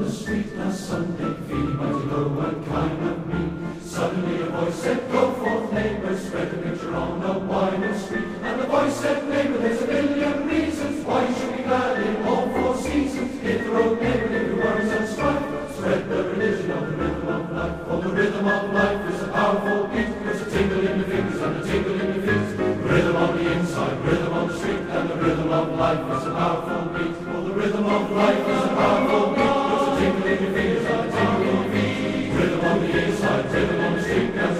the street last Sunday, feeling mighty low and kind of mean. Suddenly a voice said, "Go forth, neighbors, spread the picture on a wide street." And the voice said, "Neighbor, there's a million reasons why you should be glad in all four seasons. Hit the road, neighbor, leave your worries and strife. Spread the religion of the rhythm of life. For the rhythm of life is a powerful beat. There's a tingle in your fingers and a tingle in your feet. Rhythm on the inside, rhythm on the street, and the rhythm of life is a powerful beat. For the rhythm of life is a powerful beat. There's a tingle in your fingers and a tingle in your feet. Rhythm on the inside, rhythm on the street, and